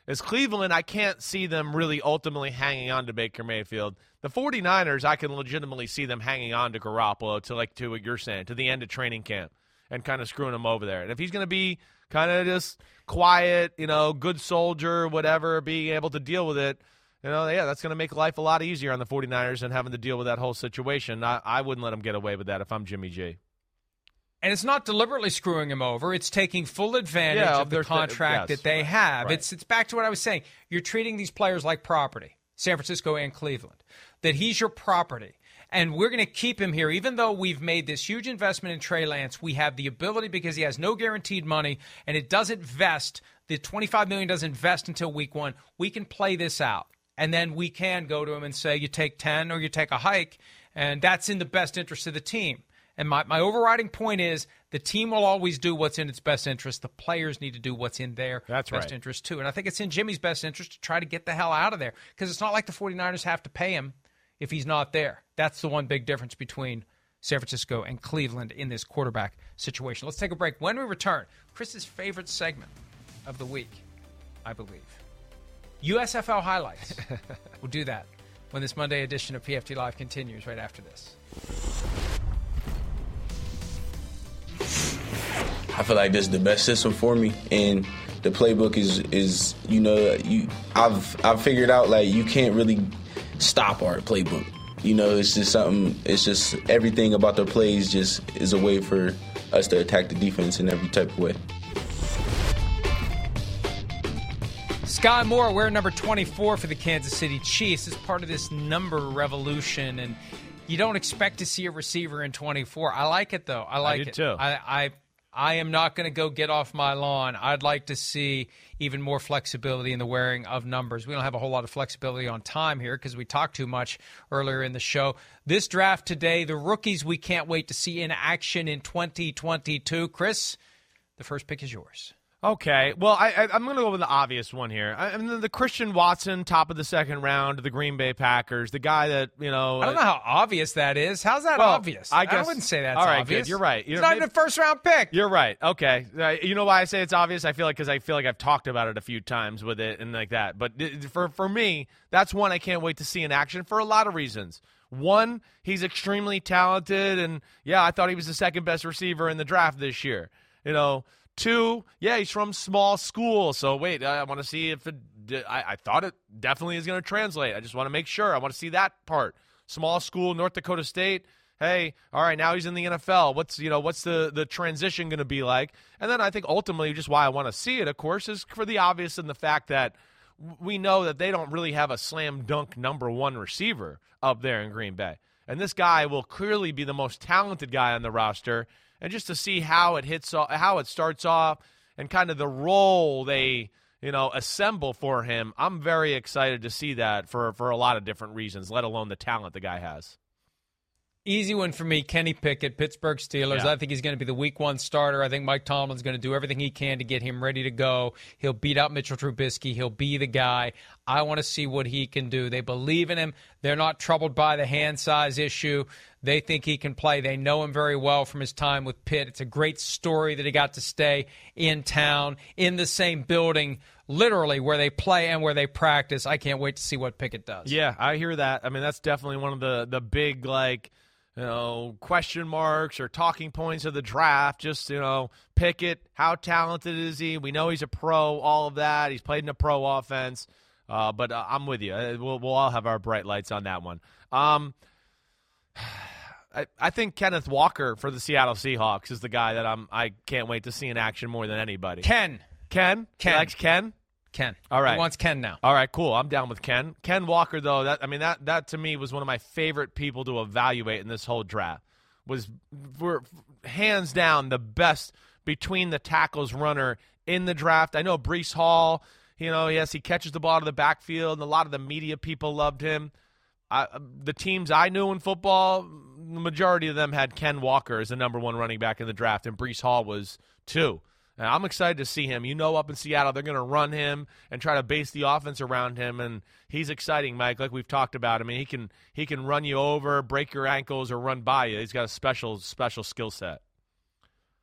S2: is Cleveland, I can't see them really ultimately hanging on to Baker Mayfield. The 49ers, I can legitimately see them hanging on to Garoppolo to, like, to what you're saying, to the end of training camp and kind of screwing him over there. And if he's going to be kind of just quiet, you know, good soldier, whatever, being able to deal with it, you know, yeah, that's going to make life a lot easier on the 49ers than having to deal with that whole situation. I, I wouldn't let him get away with that if I'm Jimmy G.
S1: And it's not deliberately screwing him over. It's taking full advantage
S2: yeah,
S1: of the contract
S2: yes,
S1: that they
S2: right,
S1: have.
S2: Right.
S1: It's it's back to what I was saying. You're treating these players like property, San Francisco and Cleveland, that he's your property. And we're going to keep him here. Even though we've made this huge investment in Trey Lance, we have the ability, because he has no guaranteed money, and it doesn't vest, the twenty-five million dollars doesn't vest until week one. We can play this out. And then we can go to him and say, you take ten or you take a hike, and that's in the best interest of the team. And my, my overriding point is the team will always do what's in its best interest. The players need to do what's in their
S2: That's
S1: best
S2: right.
S1: interest, too. And I think it's in Jimmy's best interest to try to get the hell out of there, because it's not like the 49ers have to pay him if he's not there. That's the one big difference between San Francisco and Cleveland in this quarterback situation. Let's take a break. When we return, Chris's favorite segment of the week, I believe, U S F L highlights. We'll do that when this Monday edition of P F T Live continues right after this.
S6: I feel like this is the best system for me, and the playbook is is you know you I've I've figured out, like, you can't really stop our playbook. You know, it's just something. It's just everything about the plays just is a way for us to attack the defense in every type of way.
S1: Sky Moore, we're number twenty-four for the Kansas City Chiefs, as part of this number revolution, and you don't expect to see a receiver in twenty-four. I like it, though. I like
S2: I do
S1: it.
S2: too.
S1: I, I I am not going to go get off my lawn. I'd like to see even more flexibility in the wearing of numbers. We don't have a whole lot of flexibility on time here because we talked too much earlier in the show. This draft today, the rookies we can't wait to see in action in twenty twenty-two. Chris, the first pick is yours.
S2: Okay, well, I, I, I'm going to go with the obvious one here. I, I mean, the Christian Watson, top of the second round, the Green Bay Packers, the guy that, you know.
S1: I don't know how obvious that is. How's that
S2: well,
S1: obvious?
S2: I, guess,
S1: I wouldn't say that's
S2: all right,
S1: obvious.
S2: Good. You're right. You
S1: it's
S2: know,
S1: not
S2: maybe,
S1: even a first-round pick.
S2: You're right. Okay. Uh, you know why I say it's obvious? I feel like because I feel like I've talked about it a few times with it and like that. But for for me, that's one I can't wait to see in action for a lot of reasons. One, he's extremely talented, and, yeah, I thought he was the second-best receiver in the draft this year. You know, two, yeah, he's from small school, so wait, I want to see if it I, I thought it definitely is going to translate. I just want to make sure. I want to see that part. Small school, North Dakota State. Hey, all right, now he's in the N F L. What's you know what's the, the transition going to be like? And then I think ultimately just why I want to see it, of course, is for the obvious and the fact that we know that they don't really have a slam dunk number one receiver up there in Green Bay. And this guy will clearly be the most talented guy on the roster. And just to see how it hits, how it starts off, and kind of the role they, you know, assemble for him, I'm very excited to see that for for a lot of different reasons, let alone the talent the guy has.
S1: Easy one for me, Kenny Pickett, Pittsburgh Steelers.
S2: Yeah.
S1: I think he's going to be the week one starter. I think Mike Tomlin's going to do everything he can to get him ready to go. He'll beat out Mitchell Trubisky. He'll be the guy. I want to see what he can do. They believe in him. They're not troubled by the hand size issue. They think he can play. They know him very well from his time with Pitt. It's a great story that he got to stay in town, in the same building, literally where they play and where they practice. I can't wait to see what Pickett does.
S2: Yeah, I hear that. I mean, that's definitely one of the, the big, like, you know, question marks or talking points of the draft. Just, you know, Pickett, how talented is he? We know he's a pro, all of that. He's played in a pro offense. Uh, but uh, I'm with you. We'll, we'll all have our bright lights on that one. Um, I, I think Kenneth Walker for the Seattle Seahawks is the guy that I'm. I can't wait to see in action more than anybody.
S1: Ken.
S2: Ken?
S1: Ken.
S2: He likes Ken?
S1: Ken.
S2: All right.
S1: He wants Ken now.
S2: All right, cool. I'm down with Ken. Ken Walker, though, that I mean, that that to me was one of my favorite people to evaluate in this whole draft. Was for hands down the best between the tackles runner in the draft. I know Breece Hall, you know, yes, he catches the ball to the backfield, and a lot of the media people loved him. I, the teams I knew in football, the majority of them had Ken Walker as the number one running back in the draft, and Breece Hall was two. And I'm excited to see him. You know, up in Seattle, they're going to run him and try to base the offense around him, and he's exciting, Mike, like we've talked about. I mean, he can he can run you over, break your ankles, or run by you. He's got a special, special skill set.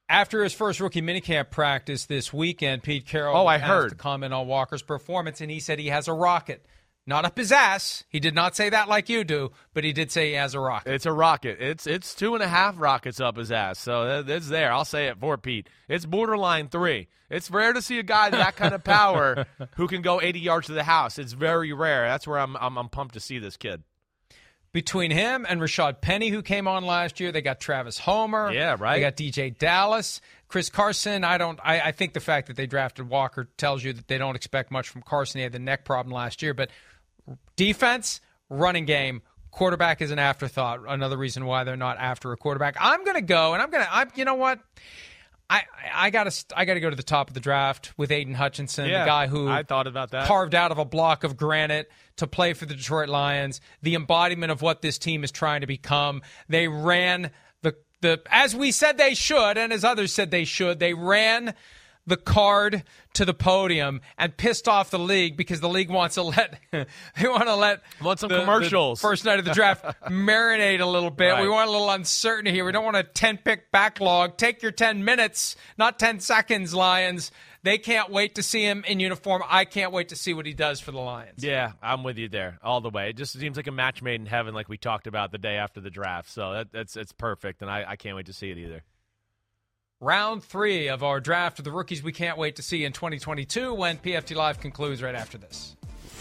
S1: After his first rookie minicamp practice this weekend, Pete Carroll
S2: Oh, I
S1: was asked
S2: heard.
S1: to comment on Walker's performance, and he said he has a rocket. Not up his ass. He did not say that like you do, but he did say he has a rocket.
S2: It's a rocket. It's it's two and a half rockets up his ass. So it's there. I'll say it for Pete. It's borderline three. It's rare to see a guy that kind of power who can go eighty yards to the house. It's very rare. That's where I'm I'm, I'm pumped to see this kid.
S1: Between him and Rashad Penny, who came on last year, they got Travis Homer.
S2: Yeah, right.
S1: They got D J Dallas, Chris Carson. I don't. I, I think the fact that they drafted Walker tells you that they don't expect much from Carson. He had the neck problem last year, but defense, running game, quarterback is an afterthought. Another reason why they're not after a quarterback. I'm going to go, and I'm going to. I'm. You know what? I I got to I got to go to the top of the draft with Aiden Hutchinson,
S2: Yeah,
S1: the guy who
S2: I thought about that.
S1: carved out of a block of granite to play for the Detroit Lions, the embodiment of what this team is trying to become. They ran the the as we said they should, and as others said they should. They ran the card to the podium and pissed off the league because the league wants to let they want to let
S2: Want some
S1: the-
S2: commercials.
S1: the first night of the draft marinate a little bit.
S2: Right.
S1: We want a little uncertainty here. We don't want a ten pick backlog. Take your ten minutes, not ten seconds, Lions. They can't wait to see him in uniform. I can't wait to see what he does for the Lions.
S2: Yeah, I'm with you there all the way. It just seems like a match made in heaven, like we talked about the day after the draft. So that, that's it's perfect, and I, I can't wait to see it either.
S1: Round three of our draft of the rookies we can't wait to see in twenty twenty-two when P F T Live concludes right after this.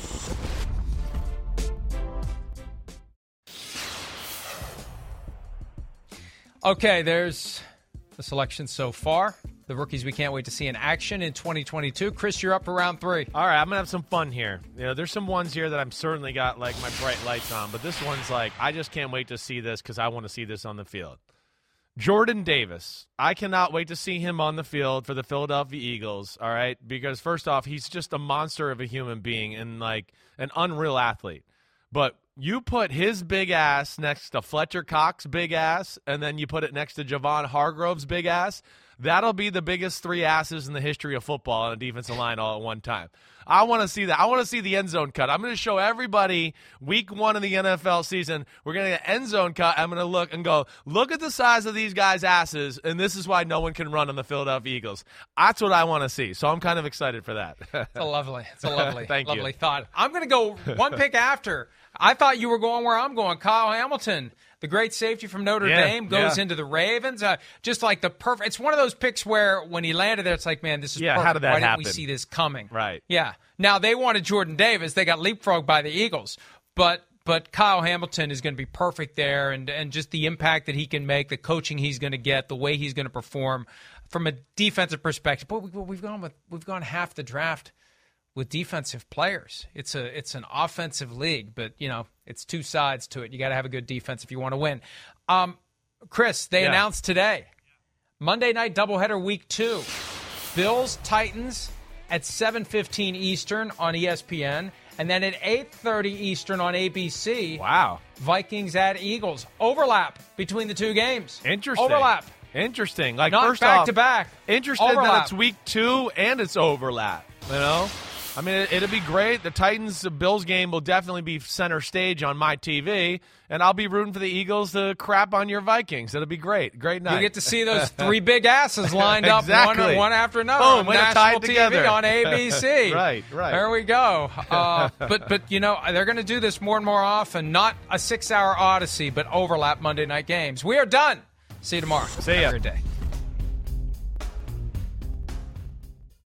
S1: Okay, there's the selection so far. The rookies we can't wait to see in action in twenty twenty-two. Chris, you're up for round three.
S2: All right, I'm going to have some fun here. You know, there's some ones here that I'm certainly got, like, my bright lights on, but this one's like, I just can't wait to see this because I want to see this on the field. Jordan Davis. I cannot wait to see him on the field for the Philadelphia Eagles, all right? Because, first off, he's just a monster of a human being and, like, an unreal athlete. But you put his big ass next to Fletcher Cox's big ass, and then you put it next to Javon Hargrove's big ass, that'll be the biggest three asses in the history of football on a defensive line all at one time. I want to see that. I want to see the end zone cut. I'm going to show everybody week one of the N F L season, we're going to get an end zone cut. I'm going to look and go, look at the size of these guys' asses, and this is why no one can run on the Philadelphia Eagles. That's what I want to see. So I'm kind of excited for that.
S1: It's a lovely, it's a lovely,
S2: Thank you.
S1: lovely thought. I'm going to go one pick after. I thought you were going where I'm going. Kyle Hamilton, the great safety from Notre
S2: Yeah,
S1: Dame, goes
S2: yeah.
S1: into the Ravens. Uh, just like the perfect. It's one of those picks where when he landed there, it's like, man, this is
S2: Yeah,
S1: perfect.
S2: how did that
S1: Why
S2: happen?
S1: didn't we see this coming?
S2: Right.
S1: Yeah. Now they wanted Jordan Davis. They got leapfrogged by the Eagles, but. But Kyle Hamilton is going to be perfect there, and, and just the impact that he can make, the coaching he's going to get, the way he's going to perform from a defensive perspective. But we, we've gone with we've gone half the draft with defensive players. It's a it's an offensive league, but you know it's two sides to it. You got to have a good defense if you want to win. Um, Chris, they
S2: Yeah.
S1: announced today Monday night doubleheader week two, Bills Titans at seven fifteen Eastern on E S P N. And then at eight thirty Eastern on A B C,
S2: Wow.
S1: Vikings at Eagles. Overlap between the two games.
S2: Interesting.
S1: Overlap.
S2: Interesting. Like,
S1: Not
S2: first
S1: back
S2: off,
S1: to back.
S2: Interested that
S1: Overlap.
S2: it's week two and it's overlap. You know, I mean, it, it'll be great. The Titans Bills game will definitely be center stage on my T V, and I'll be rooting for the Eagles to crap on your Vikings. It'll be great. Great night.
S1: You get to see those three big asses lined up
S2: Exactly.
S1: one, one after another
S2: Boom,
S1: on
S2: way to
S1: national
S2: tie it
S1: T V
S2: together.
S1: on A B C.
S2: Right, right.
S1: There we go. Uh, but, but you know, they're going to do this more and more often. Not a six-hour odyssey, but overlap Monday night games. We are done. See you tomorrow.
S2: See
S1: Have
S2: ya.
S1: a great day.